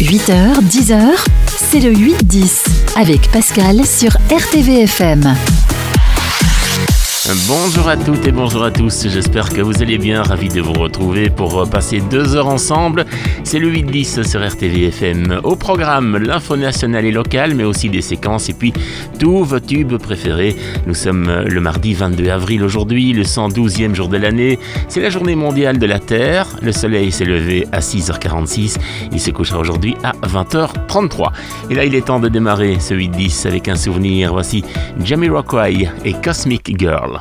8h, 10h, c'est le 8-10 avec Pascal sur RTVFM. Bonjour à toutes et bonjour à tous, j'espère que vous allez bien, ravi de vous retrouver pour passer 2 heures ensemble. C'est le 8-10 sur RTVFM. Au programme, l'info nationale et locale, mais aussi des séquences et puis tous vos tubes préférés. Nous sommes le mardi 22 avril aujourd'hui, le 112e jour de l'année. C'est la journée mondiale de la Terre. Le soleil s'est levé à 6h46. Il se couchera aujourd'hui à 20h33. Et là, il est temps de démarrer ce 8-10 avec un souvenir. Voici Jamiroquai et Cosmic Girl.